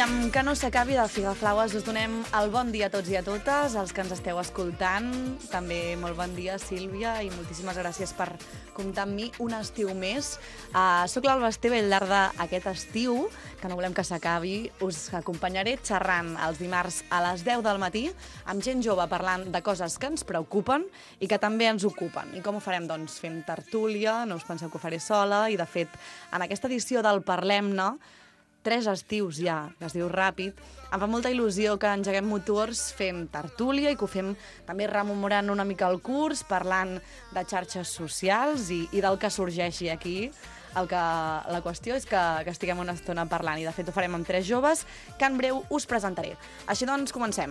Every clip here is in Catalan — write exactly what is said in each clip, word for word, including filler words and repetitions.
amb Que no s'acabi de Figaflaues us donem el bon dia a tots i a totes, els que ens esteu escoltant. També molt bon dia, Sílvia, i moltíssimes gràcies per comptar amb mi un estiu més. Uh, soc l'Alba Esteve i al llarg d'aquest estiu, que no volem que s'acabi, us acompanyaré xerrant els dimarts a les deu del matí amb gent jove parlant de coses que ens preocupen i que també ens ocupen. I com ho farem? Doncs fent tertúlia, no us penseu que ho faré sola, i de fet, en aquesta edició del Parlem-ne, tres estius ja, que es diu ràpid, em fa molta il·lusió que engeguem motors fent tertúlia i que ho fem també rememorant una mica el curs, parlant de xarxes socials i, i del que sorgeixi aquí. El que, la qüestió és que, que estiguem una estona parlant i de fet ho farem amb tres joves que en breu us presentaré. Així doncs, comencem.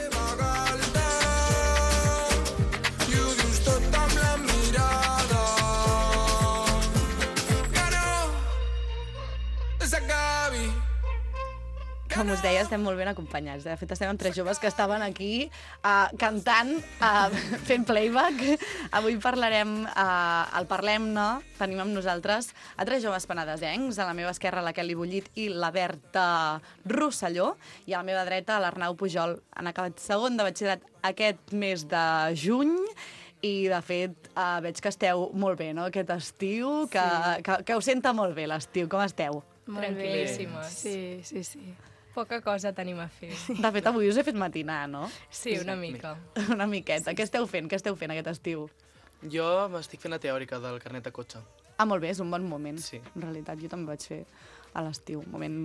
Com us deia, estem molt ben acompanyats. De fet, estem amb tres joves que estaven aquí uh, cantant, uh, fent playback. Avui parlarem, uh, el Parlem-ne, tenim amb nosaltres a tres joves penedesencs. A la meva esquerra, la Kelly Bullit i la Berta Rosselló. I a la meva dreta, l'Arnau Pujol. Han acabat segon de batxillerat aquest mes de juny. I, de fet, uh, veig que esteu molt bé, no?, aquest estiu, que, sí. que, que us senta molt bé l'estiu. Com esteu? Molt tranquil·líssimes. Sí, sí, sí. Poca cosa tenim a fer. De fet, avui us he fet matinar, no? Sí, una mica. Una miqueta. Sí. Què esteu fent? Què esteu fent aquest estiu? Jo m'estic fent la teòrica del carnet de cotxe. Ah, molt bé, és un bon moment. Sí. En realitat, jo també vaig fer a l'estiu. Un moment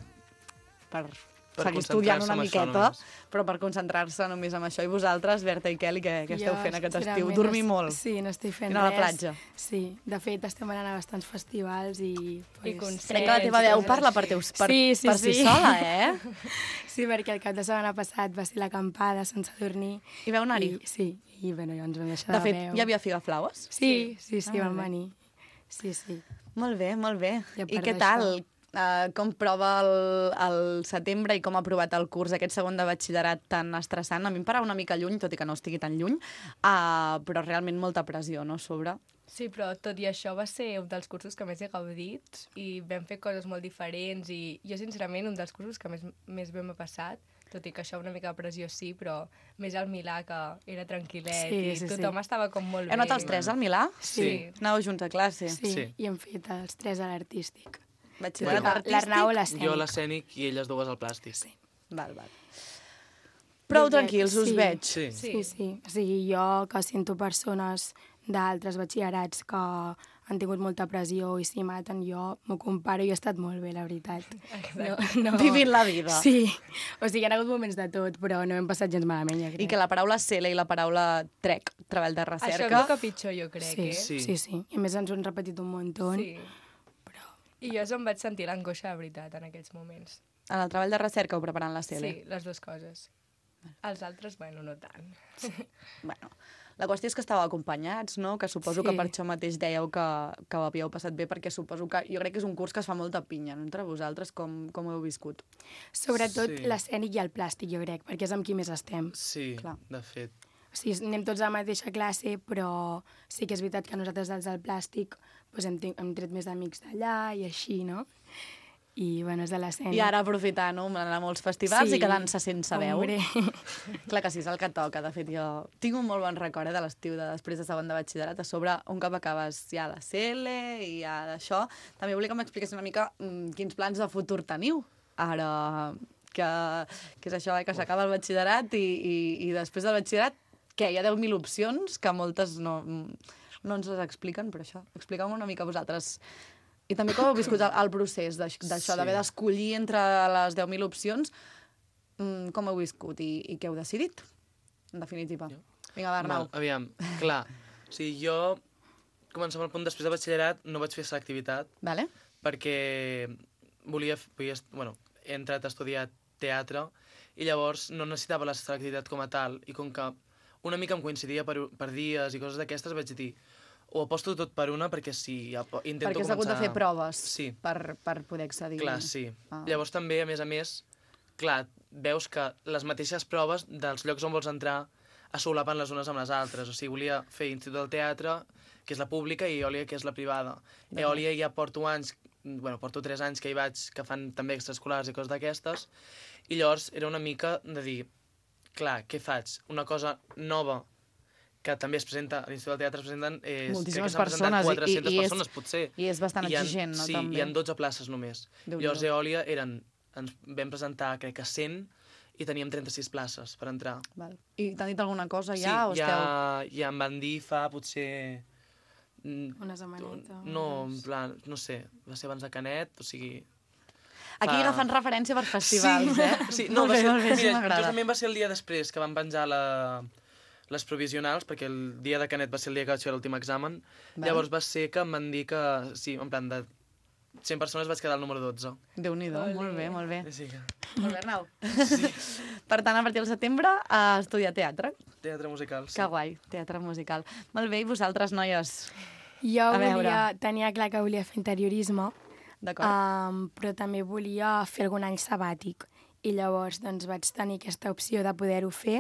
per, per seguir estudiant una miqueta, només. però per concentrar-se només en això. I vosaltres, Berta i Kelly, què, què esteu fent aquest estiu? realment Dormir no- molt? Sí, no estic fent Anar a la res. platja? Sí, de fet, estem anant a bastants festivals i... I concerts. Crec que la teva veu parla per, teus, per, Sí, sí, per si sí. sola, eh? Sí, perquè el cap de setmana passat va ser l'acampada sense dormir. I vau anar-hi? I, sí, i bueno, ja ens vam deixar De de, fet, veu. hi havia Figaflaues? Sí, sí, sí, Ah, vam molt bé. venir. Sí, sí. Molt bé, molt bé. I a I part què d'això- tal? Uh, com prova el, el setembre i com ha provat el curs, aquest segon de batxillerat tan estressant? A mi em parava una mica lluny, tot i que no estigui tan lluny, uh, però realment molta pressió, no?, a sobre. Sí, però tot i això va ser un dels cursos que més he gaudit i vam fer coses molt diferents i jo, sincerament, un dels cursos que més, més bé m'ha passat, tot i que això una mica de pressió sí, però més al Milà, que era tranquil·let Sí, i sí, sí. tothom estava com molt Heu bé. anat els tres al Milà? Sí. Anàveu junts a classe? Sí, Sí. i hem fet els tres a l'artístic. Batxillerat Bueno, artístic? L'Arnau a l'escènic. Jo a l'escènic i elles dues al plàstic. Sí. Val, val. Prou Jo crec- tranquils, us sí. veig. Sí. Sí. Sí, sí. O sigui, jo que sento persones d'altres batxillerats que han tingut molta pressió i s'hi maten, jo m'ho comparo i he estat molt bé, la veritat. No, no. Vivint la vida. Sí. O sigui, hi ha hagut moments de tot, però no hem passat gens malament, jo crec. I que la paraula C L i la paraula T R E C, treball de Això és recerca... el que pitjor, jo crec, Sí, eh? sí, Sí. sí, sí. I a més ens ho han repetit un muntó. Sí. Però... I jo em vaig sentir l'angoixa de veritat en aquells moments. En el treball de recerca o preparant la C L? Sí, les dues coses. Els altres, bueno, no tant. Bueno, la qüestió és que estàveu acompanyats, no? Que suposo Sí. que per això mateix dèieu que, que ho havíeu passat bé, perquè suposo que... Jo crec que és un curs que es fa molta pinya, no? Entre vosaltres, com, com ho heu viscut? Sobretot Sí. l'escènic i el plàstic, jo crec, perquè és amb qui més estem. Sí, Clar. de fet. O sigui, anem tots a la mateixa classe, però sí que és veritat que nosaltres, els del plàstic, doncs hem, hem tret més amics d'allà i així, no? I, bueno, és de l'escènic. I ara aprofitar, no? Anar a molts festivals Sí, i quedant-se sense veu. hombre. Clar que sí, és el que toca. De fet, jo tinc un molt bon record eh, de l'estiu de després de segon de batxillerat. A sobre, un cop acabes ja la C L i ja d'això, també volia que m'expliqués una mica mm, quins plans de futur teniu. Ara, que, que és això, eh, que s'acaba el batxillerat i, i, i després del batxillerat, què? Hi ha deu mil opcions que moltes no, no ens les expliquen, però això, expliqueu-me una mica vosaltres. I també com heu viscut el, el procés d'aix- d'això, Sí. d'haver d'escollir entre les deu mil opcions, mm, com heu viscut i, i què heu decidit, en definitiva. Jo? Vinga, va, Arnau. Val, aviam, clar. O sigui, jo, començant al punt després de batxillerat, no vaig fer selectivitat Vale? perquè volia, volia, bueno, he entrat a estudiar teatre i llavors no necessitava la selectivitat com a tal i com que una mica em coincidia per, per dies i coses d'aquestes vaig dir ho aposto tot per una perquè si ja, po- intento Perquè has començar... hagut de fer proves Sí. per, per poder accedir. Clar, sí. Ah. Llavors també, a més a més, clar, veus que les mateixes proves dels llocs on vols entrar es solapen les unes amb les altres. O sigui, volia fer Institut del Teatre, que és la pública, i Eòlia, que és la privada. D'acord. Eòlia ja porto anys bueno, porto tres anys que hi vaig, que fan també extraescolars i coses d'aquestes, i llavors era una mica de dir, clar, què faig? Una cosa nova que també es presenta, a l'Institut del Teatre es presenten... Eh, moltíssimes crec que persones. quatre-centes I, i persones, és, potser. I és bastant I exigent, no? Sí, també. hi ha dotze places només. Llavors, Eòlia eren... Ens vam presentar, crec que cent, i teníem trenta-sis places per entrar. Val. I t'han dit alguna cosa ja? Sí, o ja, esteu... ja em van dir fa potser... Una setmaneta. No, en plan, no sé, va ser abans de Canet, o sigui... Aquí fa... agafant referència per festivals, sí, eh? Sí, no, molt va bé, ser, molt bé, sí mira, m'agrada. justament va ser el dia després que van penjar la, les provisionals, perquè el dia de Canet va ser el dia que vaig fer l'últim examen. Val. Llavors va ser que em van dir que, sí, en plan, de cent persones vaig quedar al número dotze. Déu-n'hi-do, molt bé, molt bé. Sí, que... Molt bé, Arnau. Sí. Per tant, a partir del setembre, a estudiar teatre. Teatre musical, sí. Que guai, teatre musical. Molt bé, i vosaltres, noies? Jo A veure. volia, tenia clar que volia fer interiorisme, D'acord. um, però també volia fer algun any sabàtic. I llavors doncs, vaig tenir aquesta opció de poder-ho fer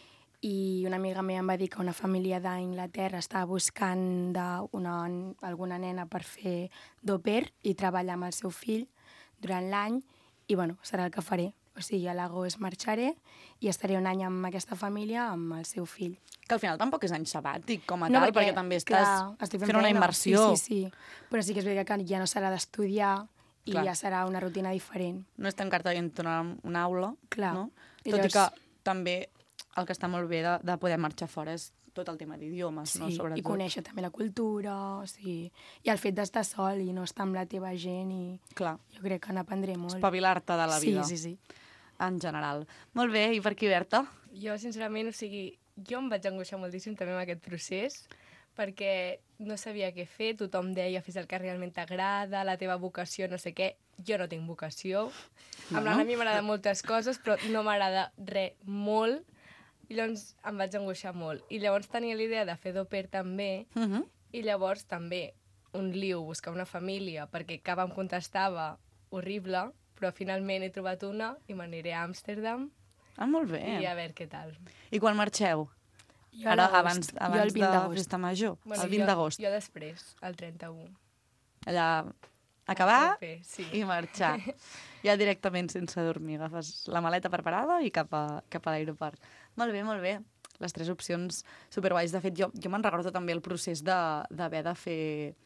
i una amiga meva em va dir que una família d'Anglaterra estava buscant de una, alguna nena per fer d'au pair i treballar amb el seu fill durant l'any i bueno, serà el que faré. O sigui, a l'agost marxaré i estaré un any amb aquesta família amb el seu fill. Que al final tampoc és any sabàtic com a No, tal, perquè, perquè també estàs clar, estic fent una feina. immersió. Sí, sí, sí. Però sí que és veritat que ja no serà d'estudiar i Clar. ja serà una rutina diferent. No és tancar-te dintre una, una aula, Clar. no? I Tot i llavors- que també el que està molt bé de, de poder marxar fora és tot el tema d'idiomes, Sí, no? Sobretot. i conèixer també la cultura, o sigui, i el fet d'estar sol i no estar amb la teva gent, i Clar, jo crec que n'aprendré molt. espavilar-te de la vida. Sí, sí, sí. En general. Molt bé, i per aquí, Berta? Jo, sincerament, o sigui, jo em vaig angoixar moltíssim també amb aquest procés, perquè no sabia què fer, tothom deia fes el que realment t'agrada, la teva vocació, no sé què. Jo no tinc vocació. No, Amb l'Anna no? a mi m'agrada moltes coses, però no m'agrada res molt. I llavors em vaig angoixar molt. I llavors tenia l'idea de fer d'au pair també, Uh -huh. i llavors també un lío, buscar una família, perquè cap em contestava horrible, però finalment he trobat una i m'aniré a Amsterdam Ah, molt bé. i a veure què tal. I quan marxeu? Jo a Ara, l'agost. abans, Jo abans el vint de d'agost. Festa Major, Bueno, el vint jo- d'agost. Jo després, el trenta-u. Allà, acabar Tope, sí. i marxar. Ja directament sense dormir. Agafes la maleta preparada i cap a, cap a l'aeroport. Molt bé, molt bé. Les tres opcions superguais. De fet, jo, jo me'n recordo també el procés de- d'haver de, de fer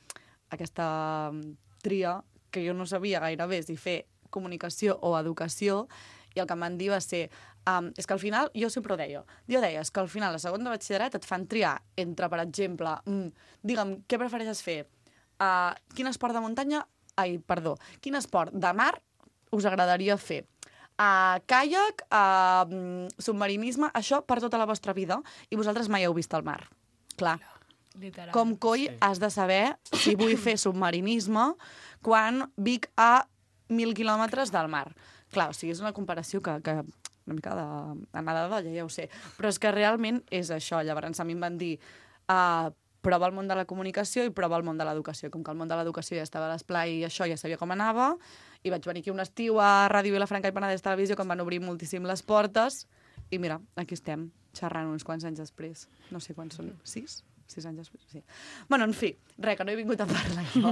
aquesta mm, tria, que jo no sabia gairebé si fer comunicació o educació, i el que em van dir va ser um, és que al final, jo sempre ho deia, jo deia és que al final, a segon de batxillerat, et fan triar entre, per exemple, mm, digue'm, què prefereixes fer? Uh, quin esport de muntanya? Ai, perdó. Quin esport de mar us agradaria fer? Uh, caiac, uh, submarinisme, això per tota la vostra vida, i vosaltres mai heu vist el mar. Clar. Literal. Com coi Sí. has de saber si vull fer submarinisme quan vic a mil quilòmetres del mar. Clar, o sigui, és una comparació que, que una mica de, de nedada, ja, ja ho sé. Però és que realment és això. Llavors a mi em van dir uh, prova el món de la comunicació i prova el món de l'educació. Com que el món de l'educació ja estava a l'esplai i això ja sabia com anava, i vaig venir aquí un estiu a Ràdio Vilafranca i Penedès Televisió, que em van obrir moltíssim les portes, i mira, aquí estem, xerrant uns quants anys després. No sé quants són, sis? Sis anys després, sí. Bueno, en fi, res, que no he vingut a parlar jo.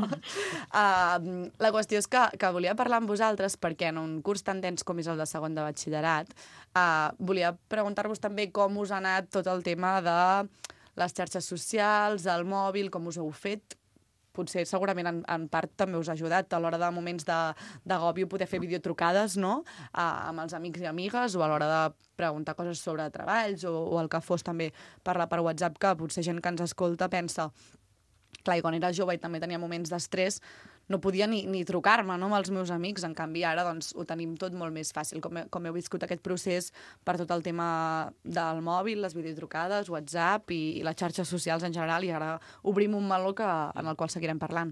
uh, la qüestió és que, que volia parlar amb vosaltres perquè en un curs tan dens com és el de segon de batxillerat, uh, volia preguntar-vos també com us ha anat tot el tema de les xarxes socials, el mòbil, com us heu fet. Potser segurament en, en part també us ha ajudat a l'hora de moments d'agòbio poder fer videotrucades, no?, uh, amb els amics i amigues, o a l'hora de preguntar coses sobre treballs o, o el que fos també parlar per WhatsApp, que potser gent que ens escolta pensa clar, i quan era jove i també tenia moments d'estrès, no podia ni, ni trucar-me, no?, amb els meus amics. En canvi, ara doncs, ho tenim tot molt més fàcil. Com, he, com heu viscut aquest procés per tot el tema del mòbil, les videotrucades, WhatsApp i, i les xarxes socials en general, i ara obrim un meló que, en el qual seguirem parlant.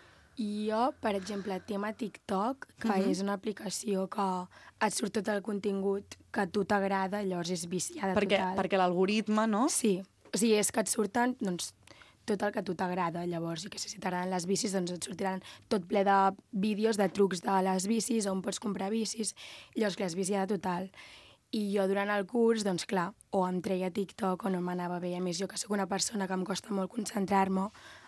I jo, per exemple, tema TikTok, que Mhm. és una aplicació que et surt tot el contingut que a tu t'agrada, llavors és viciada Perquè, total. perquè l'algoritme, no? Sí, o sigui, és que et surten doncs, tot el que a tu t'agrada. Llavors, jo que sé, si t'agraden les bicis, doncs et sortiran tot ple de vídeos, de trucs de les bicis, on pots comprar bicis. Llavors, clar, és viciada total. I jo durant el curs, doncs clar, o em treia TikTok o no m'anava bé. A més, jo que sóc una persona que em costa molt concentrar-me,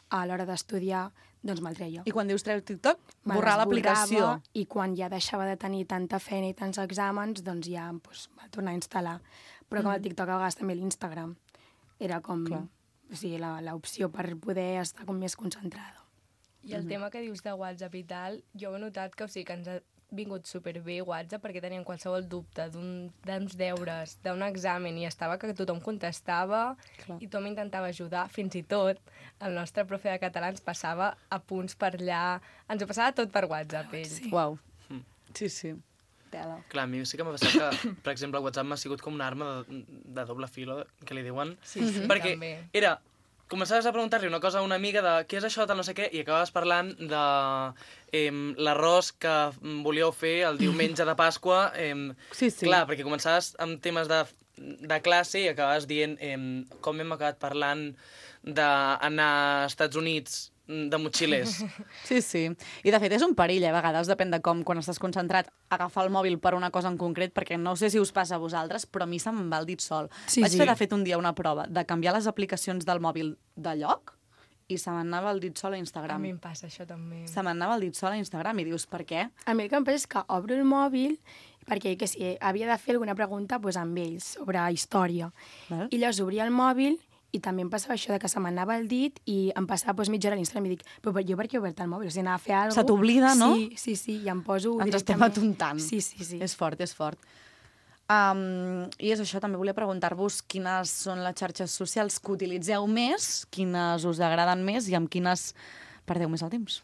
a l'hora d'estudiar, doncs me'l treia. I quan dius treu TikTok, Me borrar les l'aplicació. borrava, I quan ja deixava de tenir tanta feina i tants exàmens, doncs ja doncs, va tornar a instal·lar. Però com el TikTok, a vegades també l'Instagram. Era com Clar. o sigui, la- l'opció per poder estar com més concentrada. I el tema que dius de WhatsApp i tal, jo he notat que, o sigui, que ens ha vingut superbé WhatsApp perquè teníem qualsevol dubte d'un- d'uns deures, d'un examen, i estava que tothom contestava Clar. i tothom intentava ajudar. Fins i tot el nostre profe de català ens passava apunts per allà, ens ho passava tot per WhatsApp, ell. Sí. Uau. Sí, sí. Tela. Clar, a mi sí que m'ha passat que, per exemple, el WhatsApp m'ha sigut com una arma de, de doble filo, que li diuen. Sí, sí, Perquè també. era... Començaves a preguntar-li una cosa a una amiga de què és això, tal no sé què, i acabaves parlant de eh, l'arròs que volíeu fer el diumenge de Pasqua. Eh, Sí, sí. Clar, perquè començaves amb temes de, de classe i acabaves dient eh, com hem acabat parlant d'anar als Estats Units de motxilers. Sí, sí. I de fet és un perill, eh? A vegades depèn de com, quan estàs concentrat, agafar el mòbil per una cosa en concret, perquè no sé si us passa a vosaltres, però a mi se'm va el dit sol. Sí, Vaig sí. fer, de fet, un dia una prova de canviar les aplicacions del mòbil de lloc i se m'anava el dit sol a A Instagram. mi em passa això també. Se m'anava el dit sol a Instagram i dius, per què? A mi el que em passa és que obro el mòbil perquè, que si havia de fer alguna pregunta doncs, amb ells sobre història. Val. I llavors obria el mòbil i també em passava això de que se m'anava el dit i em passava doncs, mitja hora a l'Instagram i dic, però jo per què he obert el mòbil? O sigui, anava a fer alguna cosa... Se t'oblida, no? Sí, sí, sí, i em poso Ens estem directament... atontant. Sí, sí, sí. És fort, és fort. Um, I és això, també volia preguntar-vos quines són les xarxes socials que utilitzeu més, quines us agraden més i amb quines perdeu més el temps.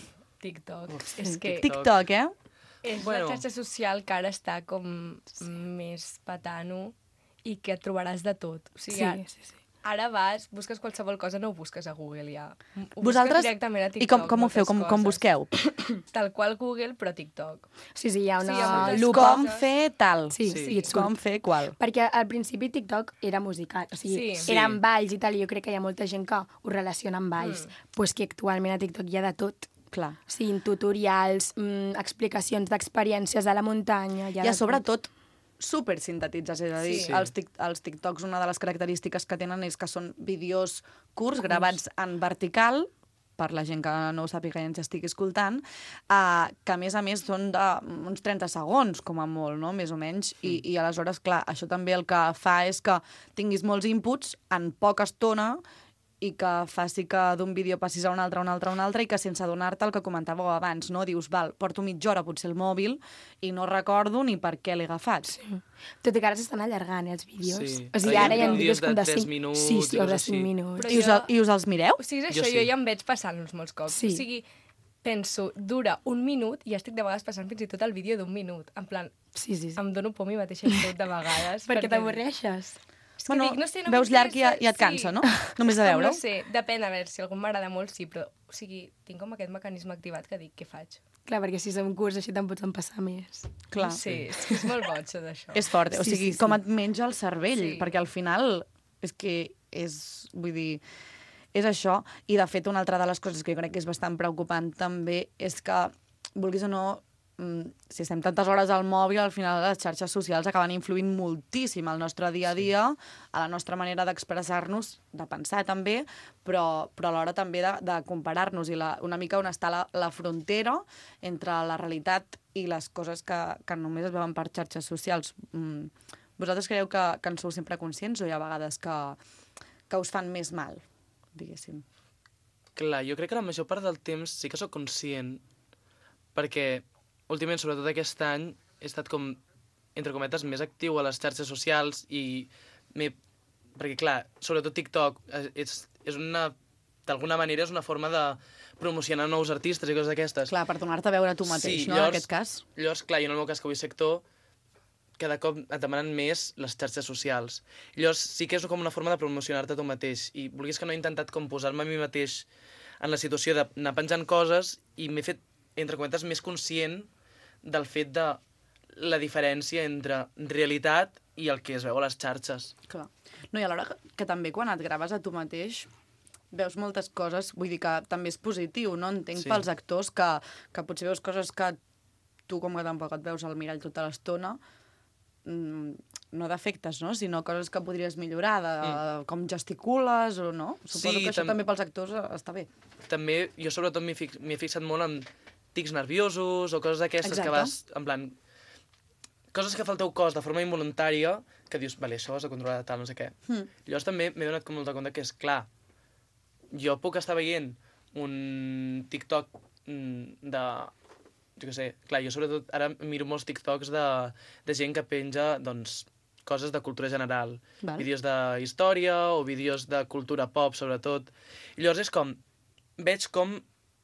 TikTok. Uf, És que TikTok, eh? és Bueno. la xarxa social que ara està com més patano i que et trobaràs de tot. O sigui, Sí, ara, sí, sí. ara vas, busques qualsevol cosa, no ho busques a Google ja. Ho Vosaltres, busques directament a TikTok. i com, com ho feu? moltes Com, com coses. busqueu? Tal qual Google, però TikTok. Sí, sí, hi ha Sí, una hi ha moltes lupa. Com fer tal. Sí, Sí. sí, et Com surt. fer qual. Perquè al principi TikTok era musical, o sigui, Sí. era amb balls i tal, i jo crec que hi ha molta gent que ho relaciona amb balls. Mm. Pues que actualment a TikTok hi ha de tot. Clar. O sigui, tutorials, mm, explicacions d'experiències a la muntanya... Hi ha I a de sobretot super sintetitzats, és a dir, Sí. els, tic, els TikToks, una de les característiques que tenen és que són vídeos curts, gravats en vertical, per la gent que no ho sàpiga i ens estigui escoltant, uh, que a més a més són d'uns trenta segons, com a molt, no? Més o menys, I, i aleshores, clar, això també el que fa és que tinguis molts inputs en poca estona i que faci que d'un vídeo passis a un altre, a un altre, a un altre, i que sense adonar-te el que comentàveu abans, no? Dius, val, porto mitja hora potser el mòbil i no recordo ni per què l'he agafat. Sí. Tot i que ara s'estan allargant, eh, els vídeos. Sí. O sigui, Ara ara hi hi ha ha vídeos vídeos com de de tres cinc... minuts Sí, i sí, o de coses cinc així. minuts. Però I us, jo- I us els mireu? O sigui, és Jo això, jo, sí. ja em veig passant-los molts cops. Sí. O sigui, penso, dura un minut i estic de vegades passant fins i tot el vídeo d'un minut. En plan, Sí, sí, sí. em dono por a mi mateixa i tot de vegades. Perquè t'avorreixes. És que Bueno, dic, no sé, no veus llarg i, m'interessa. i et cansa, Sí. no? Només de Com veure-ho. No sé, depèn, a veure, si algun m'agrada molt, sí, però, o sigui, tinc com aquest mecanisme activat que dic, què faig? Clar, perquè si som curts així te'n pots empassar més. Clar. No sé, és que és molt boig, això d'això. És fort, eh? o Sí, sigui, sí, sí. com et menja el cervell, Sí. perquè al final és que és, vull dir, és això. I, de fet, una altra de les coses que jo crec que és bastant preocupant també és que, vulguis o no, mm, si estem tantes hores al mòbil, al final les xarxes socials acaben influint moltíssim al nostre dia a dia, a la nostra manera d'expressar-nos, de pensar també, però, però alhora també de, de comparar-nos i la, una mica on està la, la frontera entre la realitat i les coses que, que només es veuen per xarxes socials. Mm. Vosaltres creieu que, que en sou sempre conscients o hi ha vegades que, que us fan més mal, diguéssim? Clar, jo crec que la major part del temps sí que sóc conscient, perquè últimament, sobretot aquest any, he estat com, entre cometes, més actiu a les xarxes socials i m'he... Perquè, clar, sobretot TikTok és, és, és una... D'alguna manera és una forma de promocionar nous artistes i coses d'aquestes. Clar, per donar-te a veure tu mateix, Sí, no, llavors- en aquest cas? Llavors, clar, jo en el meu cas, que vull ser actor, cada cop et demanen més les xarxes socials. Llavors, sí que és com una forma de promocionar-te tu mateix. I vulguis que no he intentat com posar-me a mi mateix en la situació d'anar penjant coses i m'he fet, entre cometes, més conscient del fet de la diferència entre realitat i el que es veu a les xarxes. Clar. No, i alhora que, que també quan et graves a tu mateix veus moltes coses, vull dir que també és positiu, no? Entenc Sí. pels actors que, que potser veus coses que tu, com que tampoc et veus al mirall tota l'estona, no defectes, no? Sinó coses que podries millorar, de, mm. com gesticules o no. Suposo sí, que això tam també pels actors està bé. També, jo sobretot m'hi fix, he fixat molt en tics nerviosos o coses d'aquestes que vas, en plan, coses que fa el teu cos de forma involuntària, que dius, vale, això ho has de controlar tal, no sé què. Mm. Llavors també m'he donat molt de compte que és clar, jo puc estar veient un TikTok de... jo què sé, clar, jo sobretot ara miro molts TikToks de, de gent que penja, doncs, coses de cultura general. Val. Vídeos de història o vídeos de cultura pop, sobretot. I llavors és com, veig com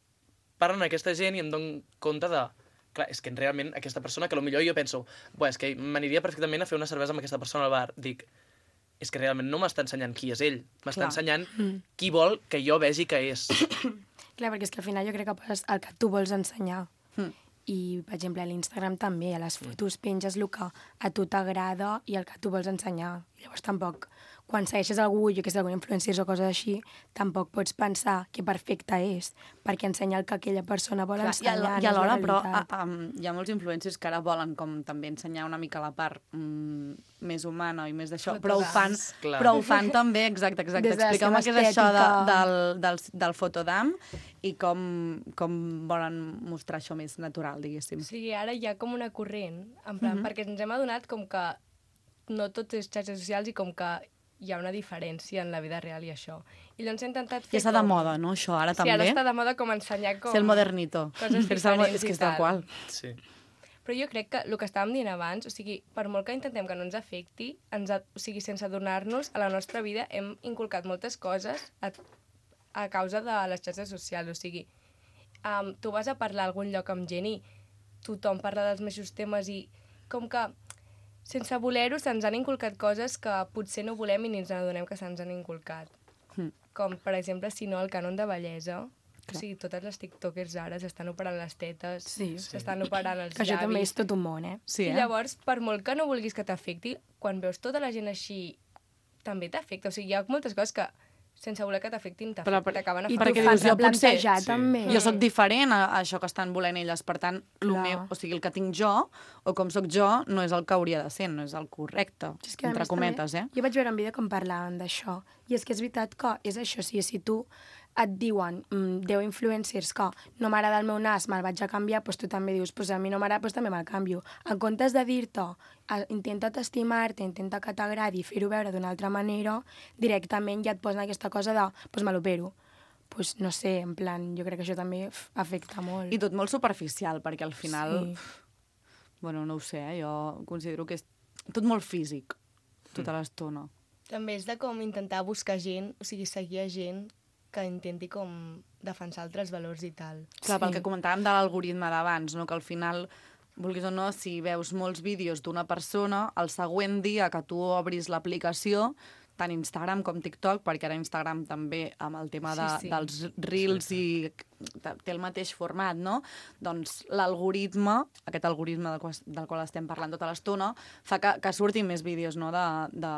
parlen aquesta gent i em dono compte de... Clar, és que realment aquesta persona, que potser jo penso, buah, és que m'aniria perfectament a fer una cervesa amb aquesta persona al bar. Dic, és que realment no m'està ensenyant qui és ell. M'està ensenyant mm. qui vol que jo vegi que és. Clar, perquè és que al final jo crec que poses el que tu vols ensenyar. Mm. I, per exemple, a l'Instagram també, a les fotos penges el que a tu t'agrada i el que tu vols ensenyar. Llavors tampoc, quan segueixes algú, jo que sé, algun influencers o coses així, tampoc pots pensar que perfecte és, perquè ensenya el que aquella persona vol Clar, ensenyar. I alhora, però, a, a, hi ha molts influencers que ara volen com també ensenyar una mica la part mm, més humana i més d'això, però ho fan, però ho fan també, exacte, exacte. Explica'm què és això de, del, del, del fotodam i com, com volen mostrar això més natural, diguéssim. Sí, ara hi ha com una corrent, en plan, mm-hmm. perquè ens hem adonat com que no tot és xarxes socials i com que hi ha una diferència en la vida real i això. I llavors he intentat fer... I està com... de moda, no, això, ara sí, també? Sí, ara està de moda com ensenyar com... Ser el modernito. Coses diferents és que és tal qual. Sí. Però jo crec que el que estàvem dient abans, o sigui, per molt que intentem que no ens afecti, ens ha... o sigui, sense adonar-nos, a la nostra vida hem inculcat moltes coses a, a causa de les xarxes socials. O sigui, um, tu vas a parlar a algun lloc amb gent i tothom parla dels mateixos temes i com que sense voler-ho se'ns han inculcat coses que potser no volem i ni ens adonem que se'ns han inculcat. Mm. Com, per exemple, si no, el cànon de bellesa. Clar. O sigui, totes les tiktokers ara s'estan operant les tetes, s'estan sí. operant els que llavis. Això també és tot un món, eh? Sí, eh? I llavors, per molt que no vulguis que t'afecti, quan veus tota la gent així, també t'afecta. O sigui, hi ha moltes coses que sense voler que t'afectin, t'acaben afectant. I tu fas a plantejar, sí. també. Jo sóc diferent a, a això que estan volent elles, per tant, el, meu, o sigui, el que tinc jo, o com sóc jo, no és el que hauria de ser, no és el correcte, és que, entre cometes, també, eh? Jo vaig veure un vídeo com parlaven d'això, i és que és veritat que és això, o sigui, si tu et diuen mm, deu influencers que no m'agrada el meu nas, me'l vaig a canviar, doncs tu també dius, doncs a mi no m'agrada, doncs també me'l canvio. En comptes de dir-te, intenta't estimar-te, intenta que t'agradi, fer-ho veure d'una altra manera, directament ja et posen aquesta cosa de, doncs me l'opero. Doncs no sé, en plan, jo crec que això també uf, afecta molt. I tot molt superficial, perquè al final, sí. uf, bueno, no ho sé, eh? Jo considero que és tot molt físic, tota mm. l'estona. També és de com intentar buscar gent, o sigui, seguir a gent que intenti com defensar altres valors i tal. Clar, sí. Pel que comentàvem de l'algoritme d'abans, no? Que al final, vulguis o no, si veus molts vídeos d'una persona, el següent dia que tu obris l'aplicació, tant Instagram com TikTok, perquè ara Instagram també amb el tema de, sí, sí. dels reels sí, sí. i té el mateix format, no? Doncs l'algoritme, aquest algoritme del qual, del qual estem parlant tota l'estona, fa que, que surtin més vídeos, no?, de... de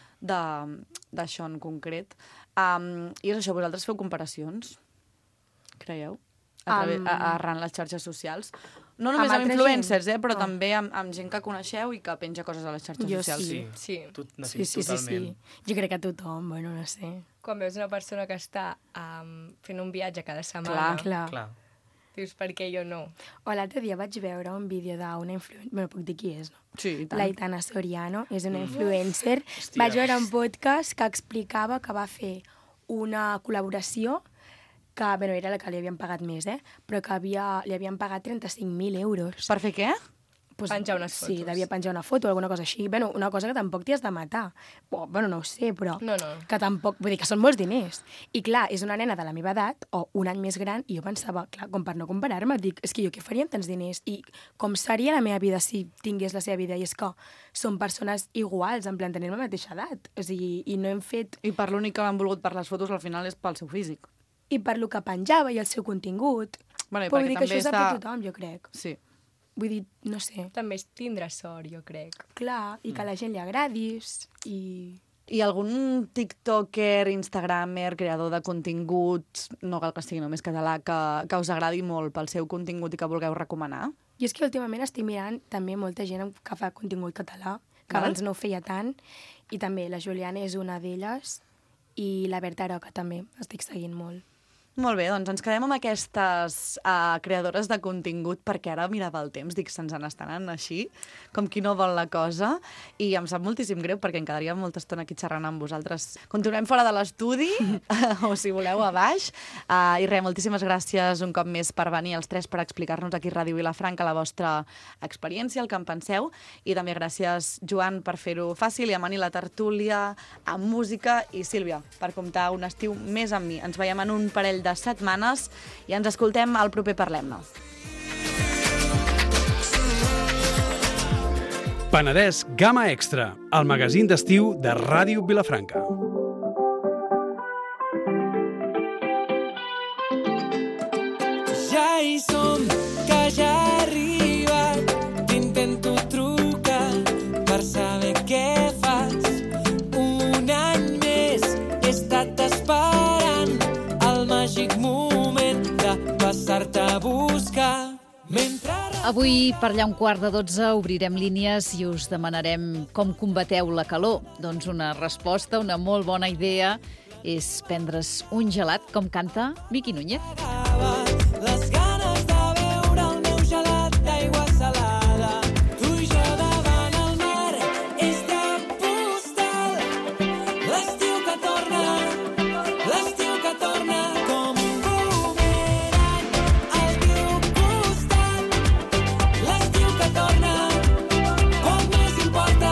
d'això en concret. Um, I és això, vosaltres feu comparacions? Creieu? A través, um, a, arran les xarxes socials? No només amb, amb influencers, eh, però no. també amb, amb gent que coneixeu i que penja coses a les xarxes jo socials. Sí, sí. Tot, sí, sí, sí, sí. Jo crec que tothom, bueno, no sé. Quan veus una persona que està um, fent un viatge cada setmana... Clar, clar. clar. Dius, per què jo no? O l'altre dia vaig veure un vídeo d'una influencer... Bueno, puc dir qui és, no? Sí, i tant. L'Aitana Soriano, és una influencer. Hòstia. Vaig veure un podcast que explicava que va fer una col·laboració que, bueno, era la que li havien pagat més, eh? Però que havia, li havien pagat trenta-cinc mil euros. Per fer què? Pues, penjar unes fotos. Sí, devia penjar una foto o alguna cosa així. Bueno, una cosa que tampoc t'hi has de matar. Bueno, no ho sé, però... No, no. Que tampoc... Vull dir que són molts diners. I clar, és una nena de la meva edat, o un any més gran, i jo pensava, clar, com per no comparar-me, dic, és que jo què faria amb tants diners? I com seria la meva vida si tingués la seva vida? I és que són persones iguals, en plan, tenir la mateixa edat. O sigui, i no hem fet... I per l'únic que han volgut per les fotos, al final, és pel seu físic. I per lo que penjava i el seu contingut. Bueno, però vull dir que això està... sap tothom, jo crec. Sí. Vull dir, no sé. També és tindre sort, jo crec. Clar, i que a la gent li agradis, i... I algun tiktoker, instagramer, creador de continguts, no cal que sigui només català, que, que us agradi molt pel seu contingut i que vulgueu recomanar? Jo és que últimament estic mirant també molta gent que fa contingut català, que abans no ho feia tant, i també la Juliana és una d'elles, i la Berta Aroca també, estic seguint molt. Molt bé, doncs ens quedem amb aquestes uh, creadores de contingut, perquè ara mirava el temps, dic, se'ns n'estan anant així, com qui no vol la cosa, i em sap moltíssim greu, perquè em quedaria molta estona aquí xerrant amb vosaltres. Continuem fora de l'estudi, o si voleu a baix, uh, i res, moltíssimes gràcies un cop més per venir els tres per explicar-nos aquí a Ràdio Vilafranca la vostra experiència, el que en penseu, i també gràcies, Joan, per fer-ho fàcil, i a Mani la tertúlia, amb música, i Sílvia, per comptar un estiu més amb mi. Ens veiem en un parell de de setmanes i ens escoltem al proper Parlem-ne. Penedès Gamma Extra, el magazín d'estiu de Ràdio Vilafranca. Ja hi som, que ja ha arribat, t'intento trucar per saber què fas. Un any més he estat esperant el màgic moment de passar-te a buscar. Mentre... Avui, per allà un quart de dotze, obrirem línies i us demanarem com combateu la calor. Doncs una resposta, una molt bona idea, és prendre's un gelat, com canta Miqui Núñez. Les ganes de beure el meu gelat d'aigua salada. Tu i jo davant el mar és de postal. L'estiu que torna, l'estiu que torna com un bumerang al teu costat. L'estiu que torna, poc més importa.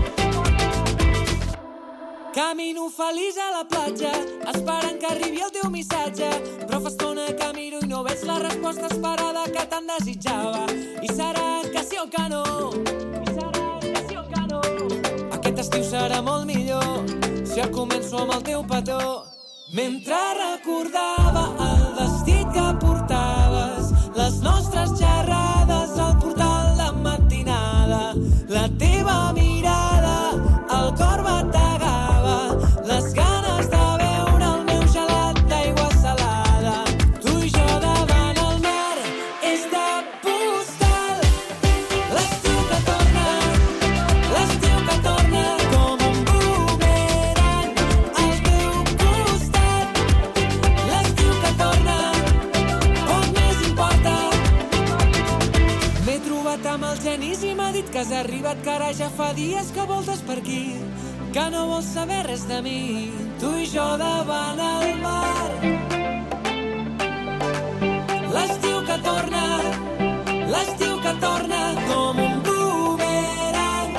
Camino feliç a la platja, esperant que arribi el teu missatge, però fa estona que miro i no veig la resposta esperada que tant desitjava. I serà que sí o que no, i serà que sí o que no. Aquest estiu serà molt millor si el començo amb el teu petó. Mentre recordava el vestit que portaves, les nostres xerrades al portal de matinada, la teva mirada, el cor bategava, les ganes de beure el meu gelat d'aigua salada. Tu i jo davant el mar és de postal. L'estiu que torna, l'estiu que torna com un bumerang al teu costat. L'estiu que torna, poc més importa. M'he trobat amb el Genís i m'ha dit que has arribat, que ara ja fa dies que voltes per aquí, que no vols saber res de mi, tu i jo davant el mar. L'estiu que torna, l'estiu que torna com un bumerang.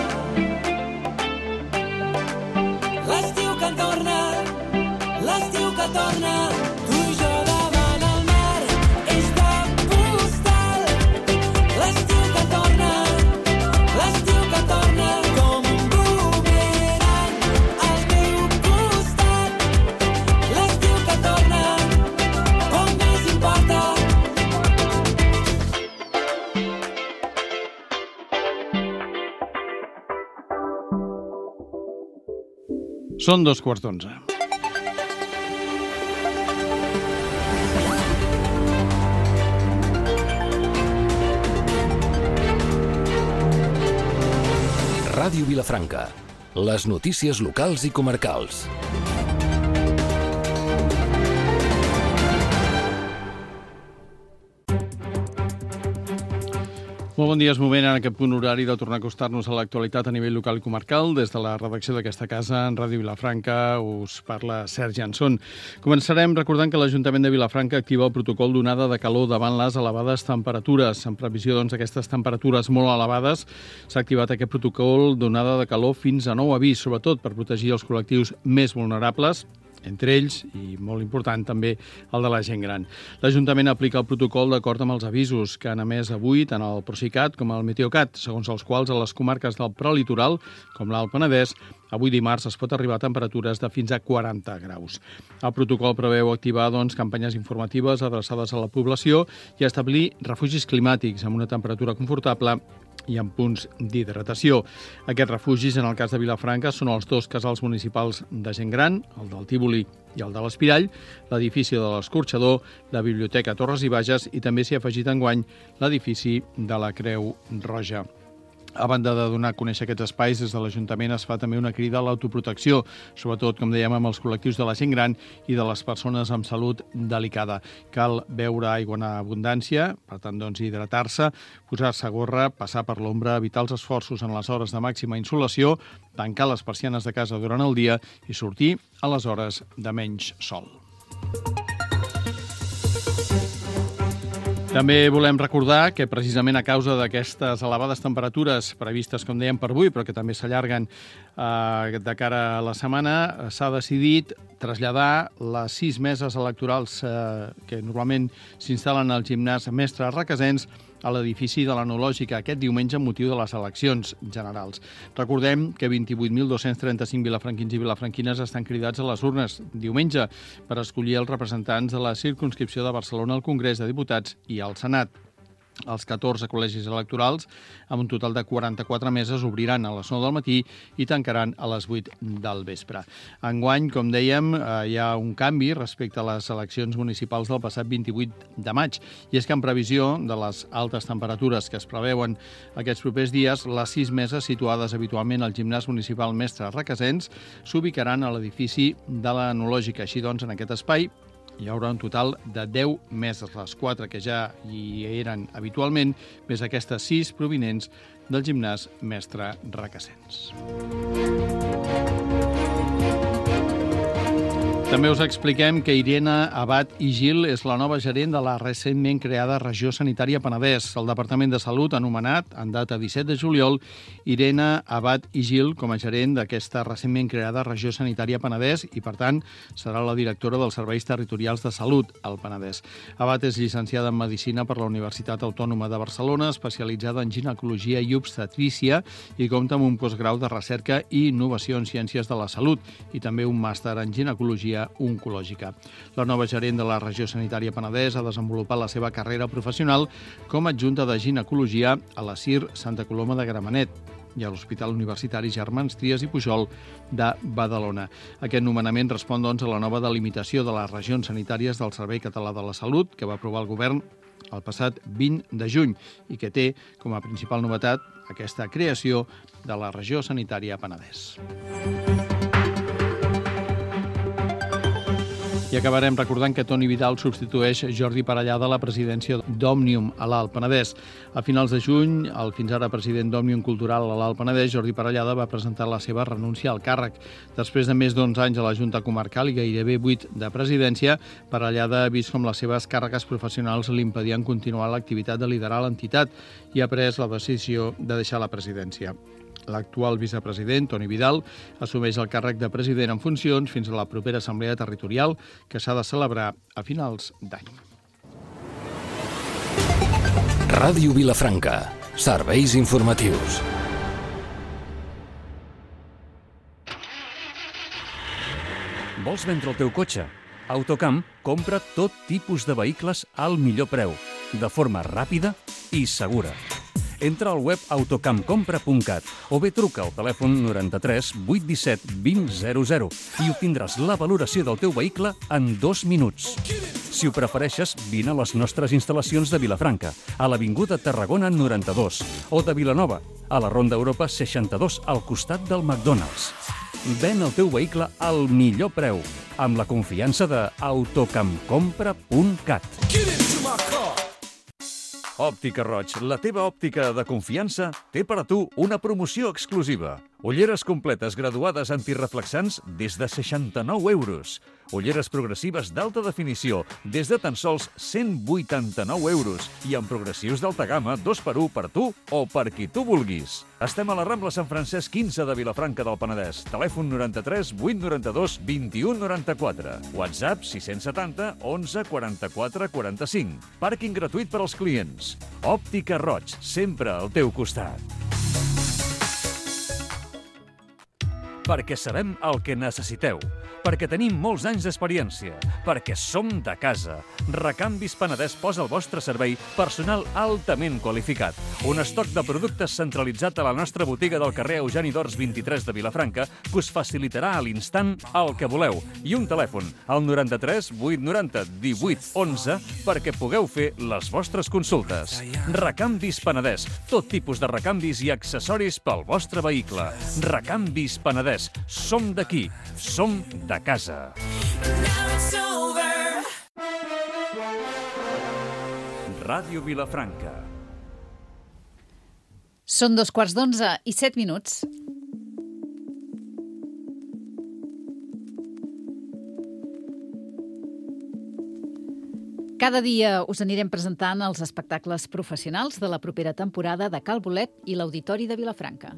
L'estiu que torna, l'estiu que torna, tu i jo davant el mar és de postal. L'estiu que torna, l'estiu que torna com un bumerang al teu costat. L'estiu que torna, poc més importa. Són dos quarts d'onze. Ràdio Vilafranca. Les notícies locals i comarcals. Molt bon dia, és moment en aquest punt horari de tornar a acostar-nos a l'actualitat a nivell local i comarcal. Des de la redacció d'aquesta casa, en Ràdio Vilafranca, us parla Sergi Anson. Començarem recordant que l'Ajuntament de Vilafranca activa el protocol d'onada de calor davant les elevades temperatures. En previsió doncs, d'aquestes temperatures molt elevades, s'ha activat aquest protocol d'onada de calor fins a nou avís, sobretot per protegir els col·lectius més vulnerables, entre ells, i molt important també, el de la gent gran. L'Ajuntament aplica el protocol d'acord amb els avisos que han emès avui tant el Procicat com el Meteocat, segons els quals a les comarques del prelitoral, com l'Alt Penedès, avui dimarts es pot arribar a temperatures de fins a quaranta graus. El protocol preveu activar doncs, campanyes informatives adreçades a la població i establir refugis climàtics amb una temperatura confortable i en punts d'hidratació. Aquests refugis, en el cas de Vilafranca, són els dos casals municipals de gent gran, el del Tívoli i el de l'Espirall, l'edifici de l'Escorxador, la Biblioteca Torres i Bages i també s'hi ha afegit enguany l'edifici de la Creu Roja. A banda de donar a conèixer aquests espais, des de l'Ajuntament es fa també una crida a l'autoprotecció, sobretot, com dèiem, amb els col·lectius de la gent gran i de les persones amb salut delicada. Cal beure aigua en abundància, per tant, doncs, hidratar-se, posar-se gorra, passar per l'ombra, evitar els esforços en les hores de màxima insolació, tancar les persianes de casa durant el dia i sortir a les hores de menys sol. També volem recordar que precisament a causa d'aquestes elevades temperatures previstes, com dèiem, per avui, però que també s'allarguen eh, de cara a la setmana, s'ha decidit traslladar les sis meses electorals eh, que normalment s'instal·len al gimnàs Mestre Requesens a l'edifici de l'Enològica aquest diumenge amb motiu de les eleccions generals. Recordem que vint-i-vuit mil dos-cents trenta-cinc vilafranquins i vilafranquines estan cridats a les urnes diumenge per escollir els representants de la circumscripció de Barcelona al Congrés de Diputats i al Senat. Els catorze col·legis electorals, amb un total de quaranta-quatre meses, obriran a les nou del matí i tancaran a les vuit del vespre. Enguany, com dèiem, hi ha un canvi respecte a les eleccions municipals del passat vint-i-vuit de maig, i és que en previsió de les altes temperatures que es preveuen aquests propers dies, les sis meses situades habitualment al gimnàs municipal Mestre Requesens s'ubicaran a l'edifici de l'Enològica. Així doncs, en aquest espai hi haurà un total de deu meses, les quatre que ja hi eren habitualment, més aquestes sis provinents del gimnàs Mestre Requesens. També us expliquem que Irene Abad i Gil és la nova gerent de la recentment creada Regió Sanitària Penedès. El Departament de Salut ha anomenat, en data disset de juliol, Irene Abad i Gil com a gerent d'aquesta recentment creada Regió Sanitària Penedès i, per tant, serà la directora dels Serveis Territorials de Salut al Penedès. Abad és llicenciada en Medicina per la Universitat Autònoma de Barcelona, especialitzada en ginecologia i obstetrícia i compta amb un postgrau de recerca i innovació en ciències de la salut i també un màster en ginecologia oncològica. La nova gerent de la Regió Sanitària Penedès ha desenvolupat la seva carrera professional com a adjunta de ginecologia a la C I R Santa Coloma de Gramenet i a l'Hospital Universitari Germans Trias i Pujol de Badalona. Aquest nomenament respon, doncs, a la nova delimitació de les regions sanitàries del Servei Català de la Salut que va aprovar el govern el passat vint de juny i que té com a principal novetat aquesta creació de la Regió Sanitària Penedès. I acabarem recordant que Toni Vidal substitueix Jordi Parellada a la presidència d'Òmnium a l'Alt Penedès. A finals de juny, el fins ara president d'Òmnium Cultural a l'Alt Penedès, Jordi Parellada, va presentar la seva renúncia al càrrec. Després de més d'onze anys a la Junta Comarcal i gairebé vuit de presidència, Parellada ha vist com les seves càrregues professionals li impedien continuar l'activitat de liderar l'entitat i ha pres la decisió de deixar la presidència. L'actual vicepresident, Toni Vidal, assumeix el càrrec de president en funcions fins a la propera assemblea territorial que s'ha de celebrar a finals d'any. Ràdio Vilafranca. Serveis informatius. Vols vendre el teu cotxe? Autocamp compra tot tipus de vehicles al millor preu, de forma ràpida i segura. Entra al web autocampcompra punt cat o bé truca al telèfon noranta-tres vuit disset vint zero zero i obtindràs la valoració del teu vehicle en dos minuts. Si ho prefereixes, vine a les nostres instal·lacions de Vilafranca, a l'Avinguda Tarragona noranta-dos, o de Vilanova, a la Ronda Europa seixanta-dos, al costat del McDonald's. Ven el teu vehicle al millor preu, amb la confiança de autocampcompra punt cat. Òptica Roig, la teva òptica de confiança, té per a tu una promoció exclusiva. Ulleres completes graduades antireflexants des de seixanta-nou euros. Ulleres progressives d'alta definició des de tan sols cent vuitanta-nou euros i amb progressius d'alta gamma dos per u per tu o per qui tu vulguis. Estem a la Rambla Sant Francesc quinze de Vilafranca del Penedès. Telèfon noranta-tres vuit noranta-dos vint-i-u noranta-quatre. WhatsApp sis setanta onze quaranta-quatre quaranta-cinc. Pàrquing gratuït per als clients. Òptica Roig, sempre al teu costat. perquè sabem el que necessiteu, perquè tenim molts anys d'experiència, perquè som de casa. Recanvis Penedès posa al vostre servei personal altament qualificat. Un estoc de productes centralitzat a la nostra botiga del carrer Eugeni d'Ors vint-i-tres de Vilafranca que us facilitarà a l'instant el que voleu. I un telèfon, al noranta-tres vuit noranta divuit onze, perquè pugueu fer les vostres consultes. Recanvis Penedès, tot tipus de recanvis i accessoris pel vostre vehicle. Recanvis Penedès, som d'aquí, som de casa. Ràdio Vilafranca. Són dos quarts d'onze i set minuts. Cada dia us anirem presentant els espectacles professionals de la propera temporada de Cal Bolet i l'Auditori de Vilafranca.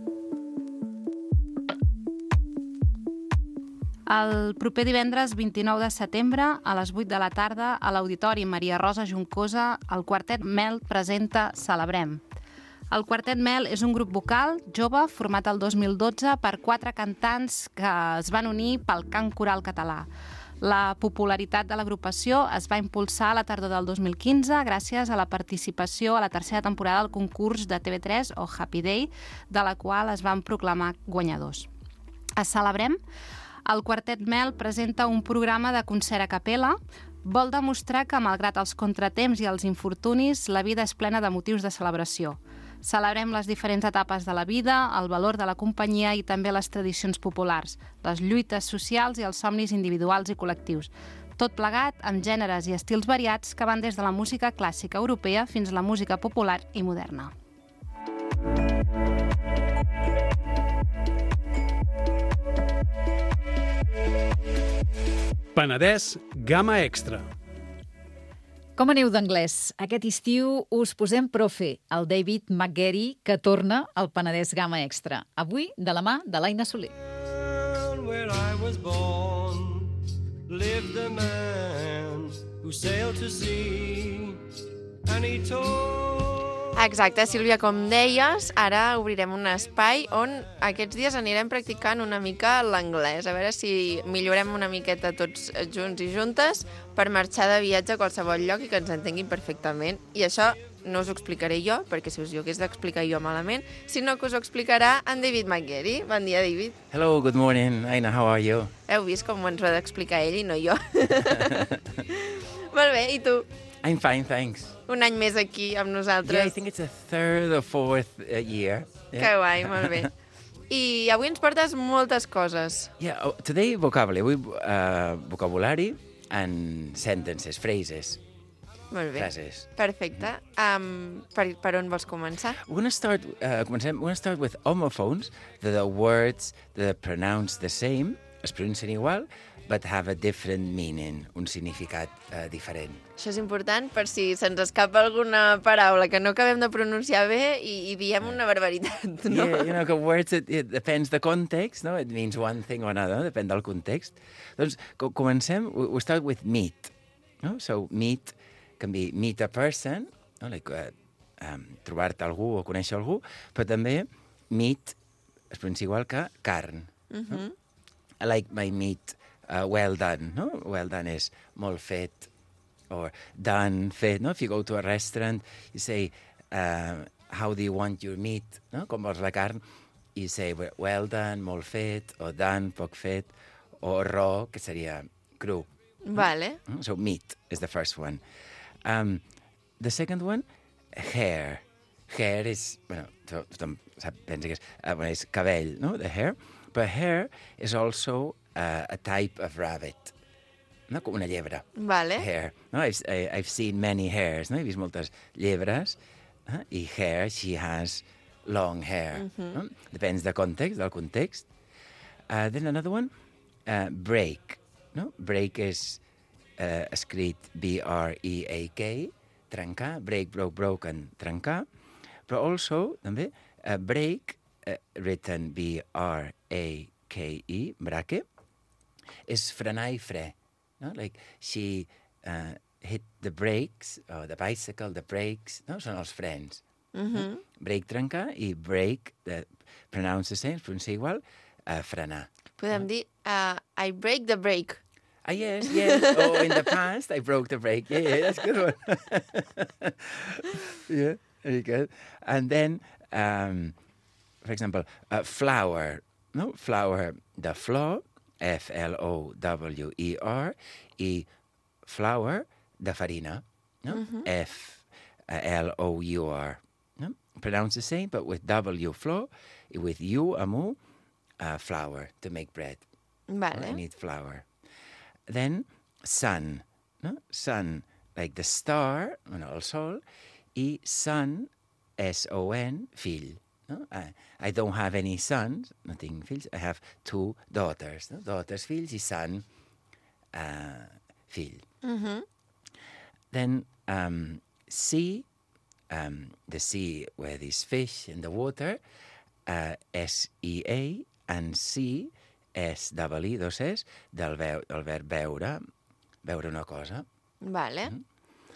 El proper divendres vint-i-nou de setembre, a les vuit de la tarda, a l'Auditori Maria Rosa Juncosa, el Quartet Mel presenta Celebrem. El Quartet Mel és un grup vocal jove format el dos mil dotze per quatre cantants que es van unir pel cant coral català. La popularitat de l'agrupació es va impulsar a la tardor del dos mil quinze gràcies a la participació a la tercera temporada del concurs de T V tres o Happy Day, de la qual es van proclamar guanyadors. A Celebrem, el Quartet Mel presenta un programa de concert a capella. Vol demostrar que, malgrat els contratemps i els infortunis, la vida és plena de motius de celebració. Celebrem les diferents etapes de la vida, el valor de la companyia i també les tradicions populars, les lluites socials i els somnis individuals i col·lectius. Tot plegat amb gèneres i estils variats que van des de la música clàssica europea fins a la música popular i moderna. Penedès Gamma Extra. Com aneu d'anglès? Aquest estiu us posem profe, el David McGarry, que torna al Penedès Gamma Extra. Avui, de la mà de l'Aina Soler. Where I was born, lived a man who sailed to sea, and he told... Exacte, Sílvia, com deies, ara obrirem un espai on aquests dies anirem practicant una mica l'anglès, a veure si millorem una miqueta tots junts i juntes per marxar de viatge a qualsevol lloc i que ens entenguin perfectament. I això no us ho explicaré jo, perquè si us ho hagués d'explicar jo malament, sinó que us ho explicarà en David McGarry. Bon dia, David. Hello, good morning. Aina, how are you? Heu vist com ens ho ha d'explicar ell i no jo? Molt bé, i tu? I'm fine, thanks. Un any més aquí amb nosaltres. Yeah, I think it's the third or fourth uh, year. Yeah. Que guai, molt bé. I avui ens portes moltes coses. Yeah, oh, today vocabulary, avui uh, vocabulari and sentences, phrases. Molt bé. Frases. Perfecte. Um, per, per on vols començar? We're going to start, uh, comencem, we're going to start with homophones, the, the words that are pronounced the same, es pronuncien igual, but have a different meaning, un significat uh, diferent. Això és important per si se'ns escapa alguna paraula que no acabem de pronunciar bé i, i diem una barbaritat, no? Yeah, you know, que words, it, it depends the context, no? It means one thing or another, depèn del context. Doncs co comencem, we, we start with meet, no? So meet can be meet a person, no? Like uh, um, trobar-te algú o conèixer algú, però també meat es pronuncia igual que carn. Mm-hmm. No? I like my meat uh, well done, no? Well done és molt fet, or done, fet, no? If you go to a restaurant, you say, uh, how do you want your meat, no? Com vols la carn? You say, well done, molt fet, o done, poc fet, o raw, que seria cru. Vale. No? So meat is the first one. Um, the second one, hair. Hair is, bueno, tothom pensa que és, uh, bueno, és cabell, no? The hair. But hair is also uh, a type of rabbit. No? Com una llebre. Vale. Hair. No? I've, I, I've seen many hairs. No? He vist moltes llebres. Uh, I hair, she has long hair. Mm-hmm. No? Depends del context, del context. Uh, then another one, uh, break. No? Break is uh, escrit B R E A K, trencar, break, broke, broken, trencar. Però also, també, uh, break, uh, written B R A K E, braque, és frenar i fre. No? Like, she uh, hit the brakes, or the bicycle, the brakes, no? Són els frens. Mm-hmm. No? Break, trencar, i break, the, pronounce the same, pronuncia igual, uh, frenar. Podem dir, uh, I break the brake. Ah, yes, yes. Oh, in the past, I broke the brake. Yeah, yeah, that's a good one. Yeah, very good. And then, um, for example, uh, flour. No, flour, the flour, F L O W E R, e flour, the farina, no? Mhm. F L O U R. No? Pronounce the same, but with W, flour, with U, amu, uh, flour, to make bread. Vale. I need flour. Then, sun, no? Sun, like the star, bueno, el sol, i son, S O N, fill. No? I, I don't have any sons, no tinc fills, I have two daughters. No? Daughters, fills, i son, uh, fill. Mhm. Then, um, sea, um, the sea where there's fish in the water, uh, S E A, and sea, S double E, dos es, del, veu, del verb veure, veure una cosa. Vale. Mm.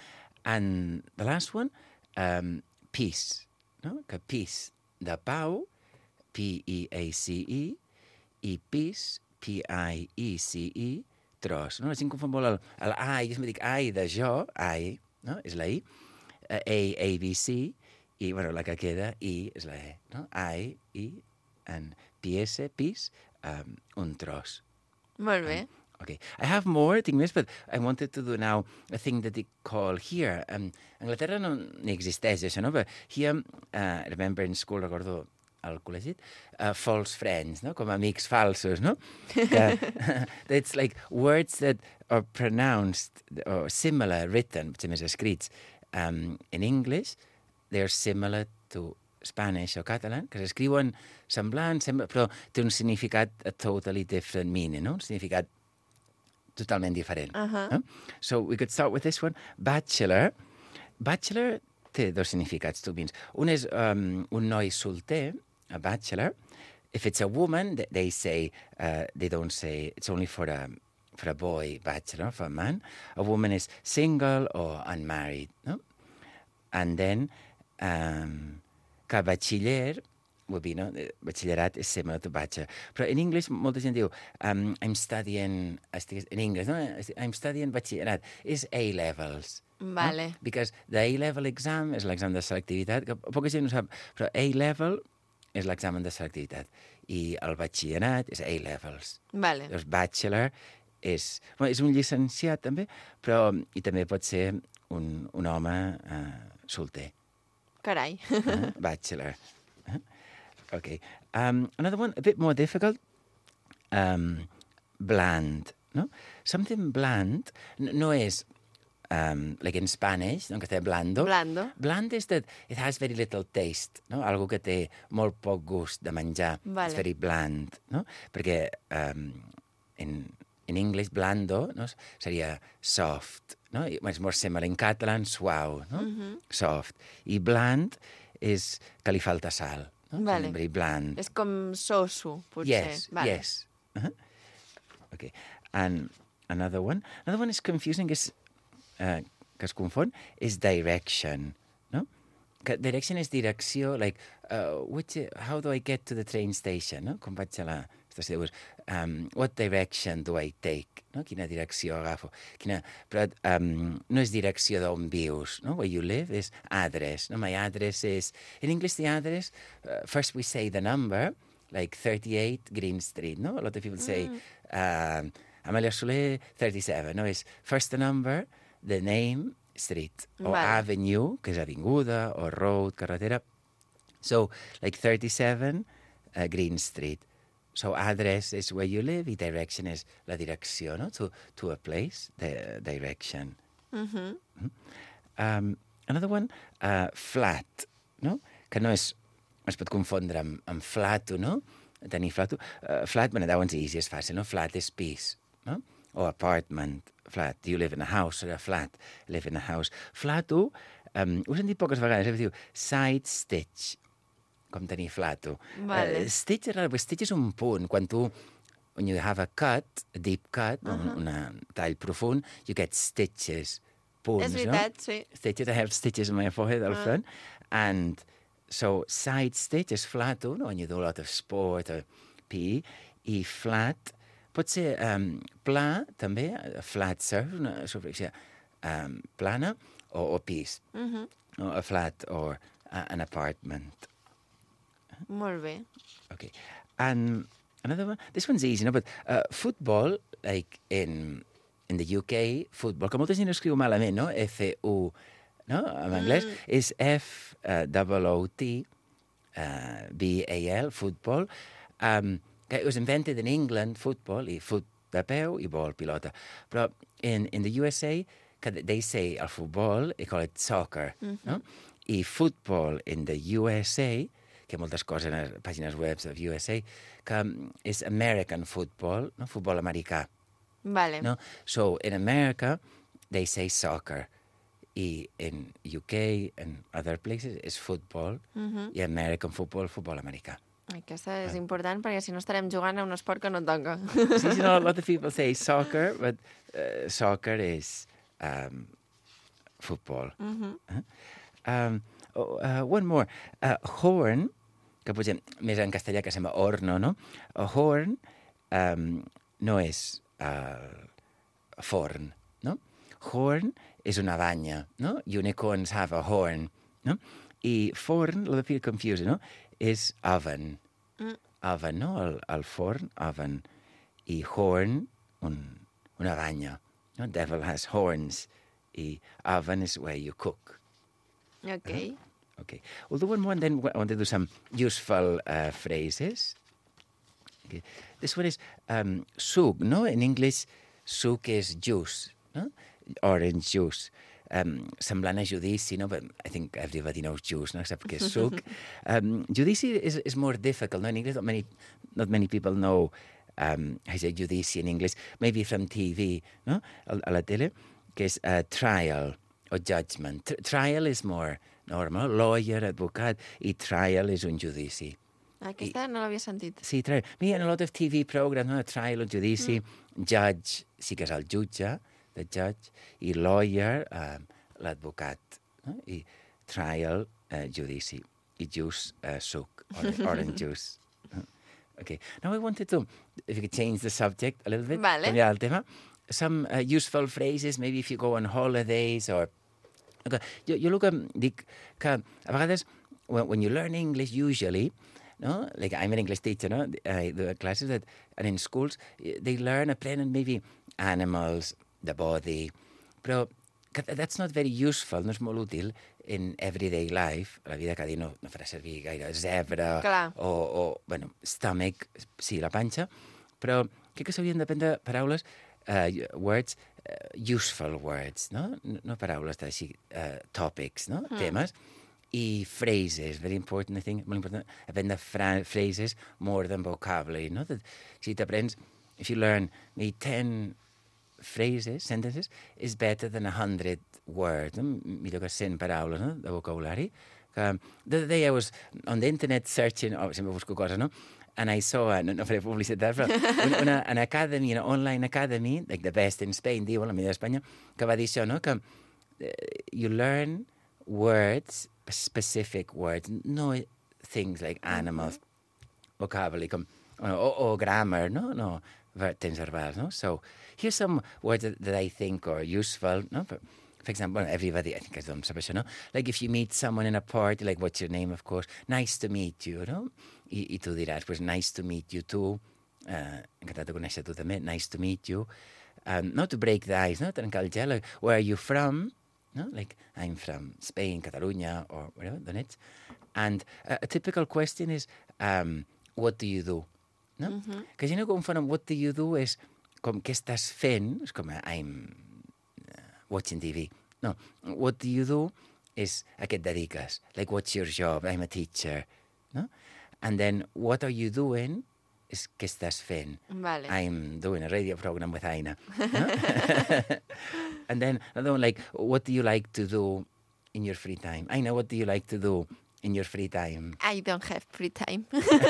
And the last one, um, peace, no? Que peace, de pau, P E A C E, i peace, P I E C E, tros. No? La gent confon molt el, el I, jo dic I de jo, I, no? És la I, uh, A, A, B, C, i bueno, la que queda, I, és la E, no? I, I, and P S, peace, um, un tros. Molt bé. Okay, I have more things, but I wanted to do now a thing that they call here. Um, Anglaterra no ni existeix això, no? But here, uh, I remember in school, recordo al col·legi, uh, false friends, no? Com amics falsos, no? Que, it's like words that are pronounced or similar, written, potser més escrits, um, in English, they're similar to Spanish o catalan, que s'escriuen semblant, sembla, però té un significat a totally different meaning, no? Un significat totalment diferent. Uh-huh. No? So we could start with this one. Bachelor. Bachelor té dos significats, tu vins. Un és um, un noi solter, a bachelor. If it's a woman, they say, uh, they don't say, it's only for a, for a boy, bachelor, for a man. A woman is single or unmarried, no? And then, um, que batxiller, would be, no? Batxillerat is similar to bachelor. Però in English, molta gent diu, um, I'm studying, in English, no? I'm studying batxillerat. És A-levels. Vale. No? Because the A-level exam és l'examen de selectivitat, que poca gent no sap, però A-level és l'examen de selectivitat. I el batxillerat és A-levels. Vale. Llavors, bachelor és, bueno, és un llicenciat, també, però i també pot ser un, un home uh, solter. Carai. Uh, bachelor. Uh, okay. Um, another one, a bit more difficult. Um, bland, no? Something bland n- no és um, like in Spanish, no? Que té blando. Blando. Bland is that it has very little taste, no? Algo que té molt poc gust de menjar. Vale. It's very bland, no? Perquè um, in, in English, blando, no? Seria soft, no? It's more similar in Catalan, suau, no? Mhm. Soft. I bland és que li falta sal. No? Vale. Very bland. És com soso, potser. Yes, vale. yes. Uh-huh. Okay. And another one. Another one is confusing, is, uh, que es confon, is direction. No? Que direction és direcció, like, uh, which, how do I get to the train station? No? Com vaig a la estació de bus. Um, what direction do I take? No? Quina direcció agafo? Quina... Però um, no és direcció d'on vius, no? Where you live, és address. No? My address is... In English, the address, uh, first we say the number, like thirty-eight Green Street, no? A lot of people say, Mm. um, Amelia Soler, thirty-seven, no? És first the number, the name, street, or Vale. avenue, que és avinguda, or road, carretera. So, like thirty-seven uh, Green Street. So, address is where you live, i direction is la direcció, no? To, to a place, the direction. Mhm. Um, another one, uh, flat, no? Que no és, es pot confondre amb, amb flato, no? Tenir flato. Uh, flat, bueno, that one's easy, és fàcil, no? Flat is piece, no? O apartment, flat. Do you live in a house or a flat? Live in a house. Flato, um, ho he sentit poques vegades, eh? Diu side stitch, com tenir flato. Vale. Uh, stitch, és rar, perquè stitch és un punt. Quan tu, when you have a cut, a deep cut, uh -huh. un una tall profund, you get stitches, punts, És veritat, no? sí. Stitches, I have stitches in my forehead al Ah. front. And so side stitch is flato, no? When you do a lot of sport or P, i flat, pot ser um, pla, també, flat surf, una superfície um, plana, o, o pis. Mhm. No? A flat or uh, an apartment. Molt bé. Okay. And another one, this one's easy, no? But uh, football, like in in the U K, football, que molta gent escriu malament, no? F U, no? En anglès, mm. és F O O T B A L, football. Um, it was invented in England, football, i foot de peu i ball, pilota. Però in, in the U S A, they say el futbol, they call it soccer, mm-hmm. no? I football in the U S A, que moltes coses en les pàgines web of U S A, que és American football, no? Futbol americà. Vale. No? So in America, they say soccer. I in U K and other places is football. Mhm. I American football, futbol americà. Aquesta és important perquè si no estarem jugant a un esport que no toca. See, you know, a lot of people say soccer, but uh, soccer is um, football. Mhm. Uh-huh. Um, oh, uh, one more. Uh, horn, que posem més en castellà que sembla orno, no? A horn um, no és uh, forn, no? Horn és una banya, no? Unicorns have a horn, no? I forn, a lot of people confuse, no? És oven. Mm. Oven, no? El, el forn, oven. I horn, un, una banya. No? Devil has horns. I oven is where you cook. Okay. Uh, okay. We'll do one more and then I want to do some useful uh, phrases. Okay. This one is um, suc, no? In English, suc is juice, no? Orange juice. Um, semblant a judici, no? But I think everybody knows juice, no? Except because suc. um, judici is, is more difficult, no? In English, not many, not many people know um, how to say judici in English. Maybe from T V, no? A, a la tele, que és uh, trial o judgment. T trial is more normal, lawyer, advocat, i trial és un judici. Aquesta I, no l'havia sentit. Sí, trial. Mira, en a lot of T V programs, no? Trial o judici, mm. judge, sí que és el jutge, the judge, i lawyer, um, l'advocat, no? I trial, uh, judici, i juice, uh, suc, or, orange juice. Okay. Now I wanted to, if you could change the subject a little bit, vale. canviar el tema, some uh, useful phrases, maybe if you go on holidays, or... Okay. Jo, jo el que dic que a vegades, when, when you learn English, usually, no? Like I'm an English teacher, no? I do classes that, and in schools, they learn, aprenen maybe animals, the body, però that's not very useful, no és molt útil in everyday life. A la vida cada dia no, no farà servir gaire zebra o, o, bueno, stomach, sí, la panxa, però crec que s'haurien d'aprendre paraules, uh, words, uh, useful words, no? No, no paraules així, uh, topics, no? Mm. Temes, i phrases, very important, I think, molt important, aprendre phrases more than vocabulary, no? That, si t'aprens, if you learn maybe ten phrases, sentences, is better than a hundred words, no? Millor que cent paraules, no? De vocabulari. Que, the other day I was on the internet searching, oh, sempre busco coses, no? And I saw, uh, no, no faré publicitat, però una, una, an academy, una online academy, like the best in Spain, diuen, la millor d'Espanya, que va dir això, no? Que uh, you learn words, specific words, no things like animals, vocabulary, com, o, o, o grammar, no? No, temps verbals, no? So, here's some words that, that I think are useful, no? For, for example, everybody, I think I don't know, no? Like if you meet someone in a party, like what's your name, of course, nice to meet you, no? I, i tu diràs, pues nice to meet you too, uh, encantat de conèixer tu també, nice to meet you. Um, not to break the ice, no? Trencar el gel, like, where are you from? No? Like, I'm from Spain, Catalunya, or whatever, d'on ets? And uh, a typical question is, um, what do you do? No? Mm-hmm. Que si no confonen what do you do és com què estàs fent, és com I'm watching T V. No, what do you do és a què et dediques. Like, what's your job? I'm a teacher. No? And then, what are you doing és què estàs fent. Vale. I'm doing a radio program with Aina. No? And then, another one, like, what do you like to do in your free time? Aina, what do you like to do in your free time? I don't have free time.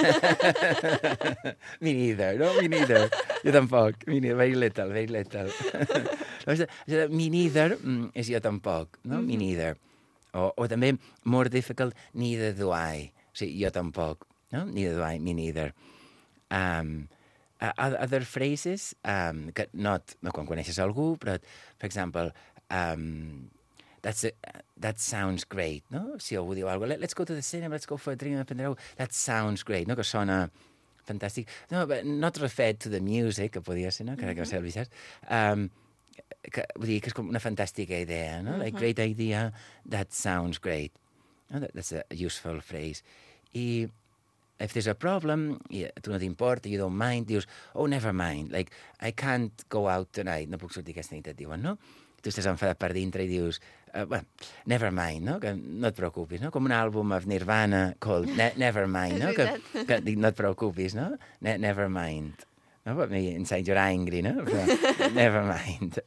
Me neither, no? Me neither. Jo tampoc. Me neither. Very little, very little. Me neither mm, és jo tampoc, no? Mm-hmm. Me neither. O, o també, more difficult, neither do I. O sigui, jo tampoc, no? Neither do I, me neither. Um, uh, other phrases, um, que not, no quan coneixes algú, però, per exemple, um, that's a, that sounds great, no? Si algú diu alguna cosa, let's go to the cinema, let's go for a drink, that sounds great, no? Que sona fantàstic. No, but not referred to the music, que podia ser, no? Que, mm-hmm. que va ser el Vicent. Um, que, vull dir que és com una fantàstica idea, no? Mm-hmm. Like, great idea, that sounds great. No? That, that's a useful phrase. I if there's a problem, yeah, tu no t'importa, you don't mind, dius, oh, never mind, like, I can't go out tonight, no puc sortir aquesta nit, et diuen, no? Tu estàs enfadat per dintre i dius, uh, well, never mind, no? Que no et preocupis, no? Com un àlbum of Nirvana called ne Never Mind, no? Que, que no et preocupis, no? Ne Never mind. No? But maybe inside you're angry, no? But never mind.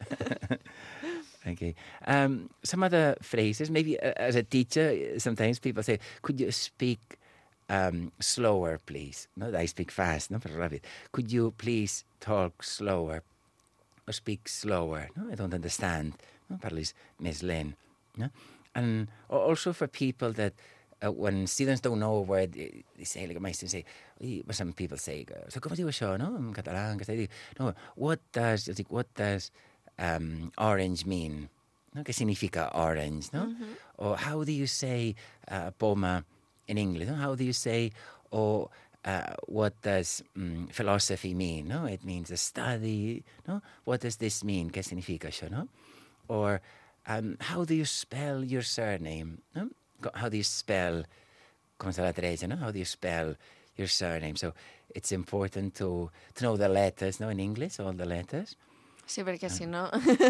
Okay. Um, some other phrases, maybe uh, as a teacher, sometimes people say, could you speak um, slower, please? No, I speak fast, no? But rapid. Could you please talk slower? Or speak slower, no? I don't understand. No? Parlis més lent. No? And also for people that, uh, when students don't know a word, they say, like my students say, but some people say, so com es diu això, no? En català, en castellà, no, what does, dic, what does um, orange mean? No? Què significa orange, no? Mm-hmm. Or how do you say uh, poma in English? No? How do you say, or Uh, what does um, philosophy mean? No, it means a study. No, what does this mean? ¿Qué significa això? No, or um, how do you spell your surname? No, how do you spell? Com se la Teresa? No, how do you spell your surname? So it's important to to know the letters. No, in English, all the letters. Sí, perquè si no.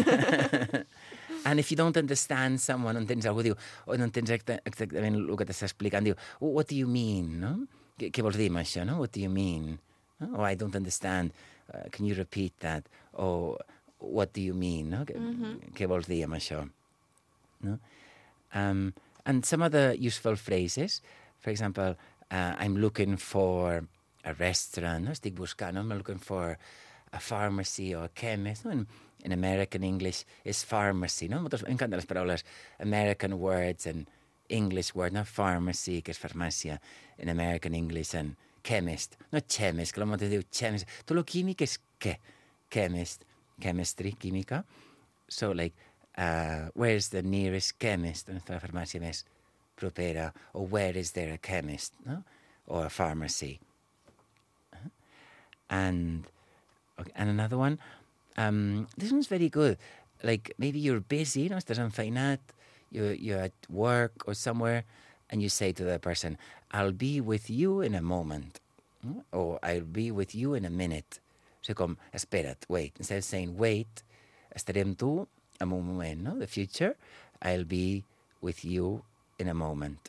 And if you don't understand someone, no entens algú, diu, o no entens exactament el que t'està explicant, diu, oh, what do you mean? No? Què, què vols dir amb això, no? What do you mean? No? Oh, I don't understand. Uh, can you repeat that? Or what do you mean? No? Què, mm-hmm. què vols dir amb això? No? Um, and some other useful phrases. For example, uh, I'm looking for a restaurant. No? Estic buscant, no? I'm looking for a pharmacy or a chemist. No? In, in American English is pharmacy. No? M'encanten les paraules American words and English word, no? Pharmacy, que és farmàcia, in American English, and chemist, no chemist, que la molta diu chemist. Tot el químic és què? Chemist, chemistry, química. So, like, uh, where's the nearest chemist? On està la farmàcia més propera. Or where is there a chemist, no? Or a pharmacy. Uh-huh. And, okay, and another one, um, this one's very good. Like, maybe you're busy, no? Estàs enfeinat, You're, you're at work or somewhere, and you say to the person, I'll be with you in a moment. Or I'll be with you in a minute. O sigui, com, espera't, wait. Instead of saying wait, estaré amb tu en un moment, no? The future, I'll be with you in a moment.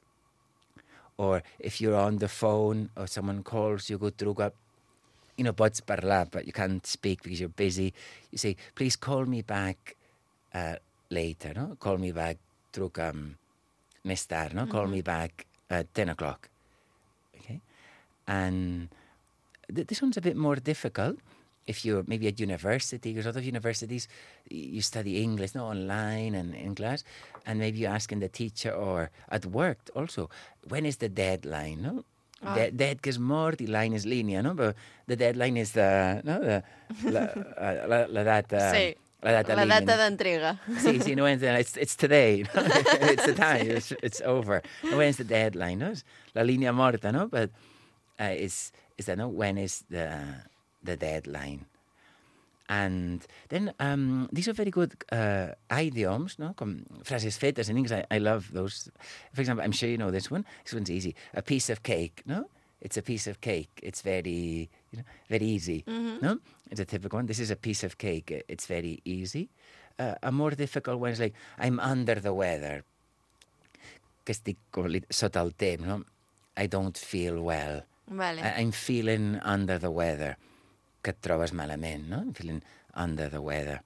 Or if you're on the phone or someone calls you, go truca, you know, pots parlar, but you can't speak because you're busy. You say, please call me back uh, later, no? Call me back. Truca um, més tard, no? Mm-hmm. Call me back at ten o'clock. Okay? And th this one's a bit more difficult if you're maybe at university, because a lot of universities, you study English, no? Online and in class, and maybe you're asking the teacher, or at work also, when is the deadline, no? Oh. De dead que és mort i line és línia, no? But the deadline is the, no? The, la, la, la data... Sí. La data, la data d'entrega. Sí, sí, no, it's, it's today. No? It's the time. It's, it's over. No, when's the deadline? No? La línia morta, no? But uh, is is that no? When is the the deadline? And then um, these are very good uh, idioms, no? Com frases fetes in English. I, I love those. For example, I'm sure you know this one. This one's easy. A piece of cake, no? It's a piece of cake. It's very, you know, very easy, mm-hmm. no? It's a typical one. This is a piece of cake. It's very easy. Uh, a more difficult one is like, I'm under the weather. Que estic sota el temps, no? I don't feel well. Vale. I I'm feeling under the weather. Que et trobes malament, no? I'm feeling under the weather.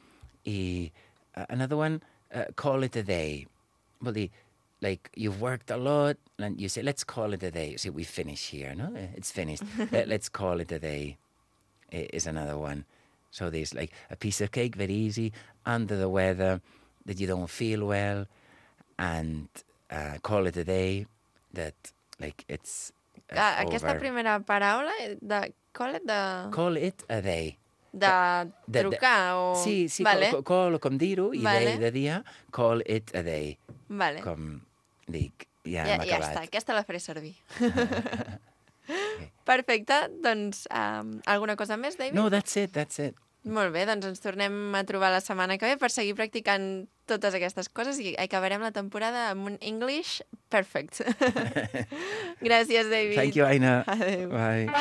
I uh, another one, uh, call it a day. Vol dir, like, you've worked a lot, and you say, let's call it a day. You say, we finish here, no? It's finished. Let's call it a day is another one. So there's, like, a piece of cake, very easy, under the weather, that you don't feel well, and uh, call it a day, that, like, it's uh, ah, Aquesta over. primera paraula, de Call it de... Call it a day. De trucar o... Sí, sí, vale. call, call com dir-ho, i vale. day de dia, call it a day. Vale. Com dic, ja, ja hem ja acabat. està, aquesta la faré servir. Perfecte, doncs um, alguna cosa més, David? No, that's it, that's it. Molt bé, doncs ens tornem a trobar la setmana que ve per seguir practicant totes aquestes coses i acabarem la temporada amb un English perfect. Gràcies, David. Thank you, Aina. Adéu. Bye.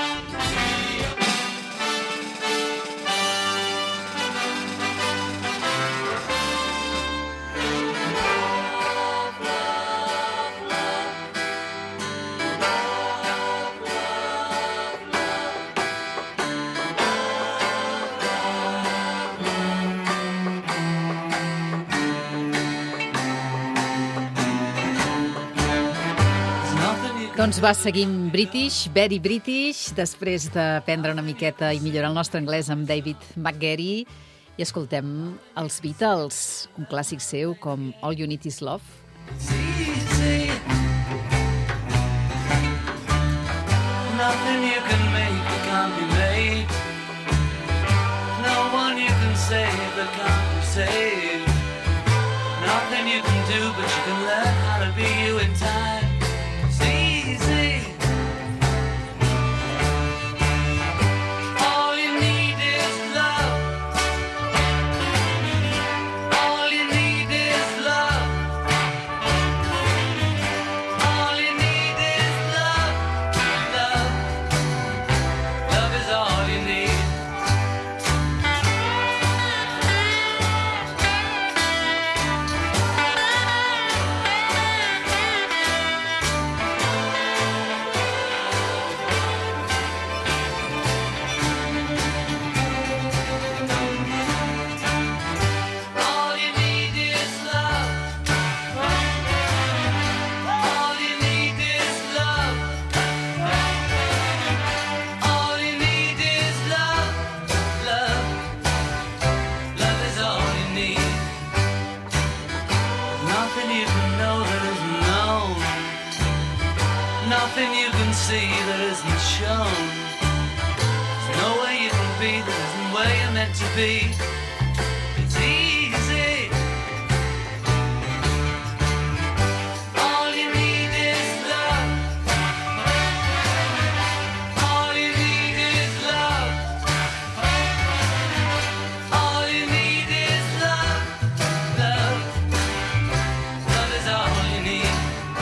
Doncs va, seguim British, very British, després d'aprendre una miqueta i millorar el nostre anglès amb David McGarry, i escoltem els Beatles, un clàssic seu com All You Need Is Love. Easy. Nothing you can make that can't be made. No one you can save that can't be saved. Nothing you can do, but you can learn how to be you in time. It's easy. All you need is love. All you need is love. All you need is love. Love. Love is all you need. All you need is love. All you need is love. All you need is love. Love. Love is all you need. Nothing you can know that isn't known. Nothing you can see that isn't shown. There's no way you can be that isn't where you're meant to be. It's easy. All you need is love. All you need is love. All you need is love. Love. Love is all you need.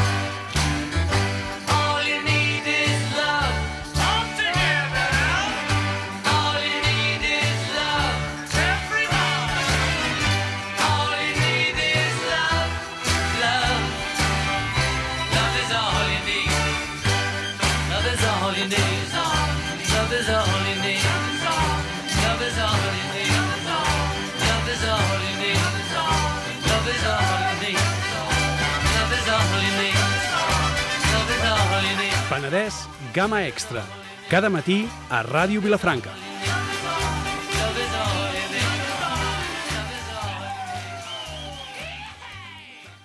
All you need is love. All together. All you need is love. Everybody. All you need is love. Love. Love is all you need. Love is all you need. Love is all you need. Love is all you need. Love is all you need. Love is all you need. Love is all you need. Love is all you need. Penedès, Gamma Extra. Cada matí a Ràdio Vilafranca.